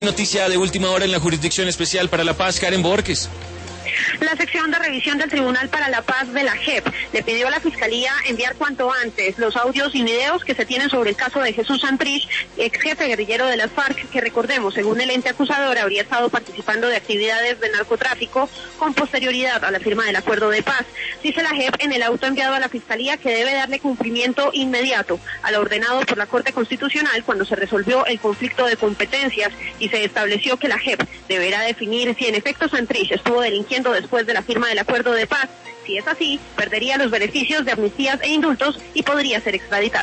Noticia de última hora en la Jurisdicción Especial para la Paz, Karen Borges. La sección de revisión del Tribunal para la Paz de la JEP le pidió a la Fiscalía enviar cuanto antes los audios y videos que se tienen sobre el caso de Jesús Santrich, ex jefe guerrillero de las FARC, que recordemos, según el ente acusador, habría estado participando de actividades de narcotráfico con posterioridad a la firma del acuerdo de paz. Dice la JEP en el auto enviado a la Fiscalía que debe darle cumplimiento inmediato a lo ordenado por la Corte Constitucional cuando se resolvió el conflicto de competencias y se estableció que la JEP deberá definir si en efecto Santrich estuvo delinquiendo después de la firma del acuerdo de paz. Si es así, perdería los beneficios de amnistías e indultos y podría ser extraditado.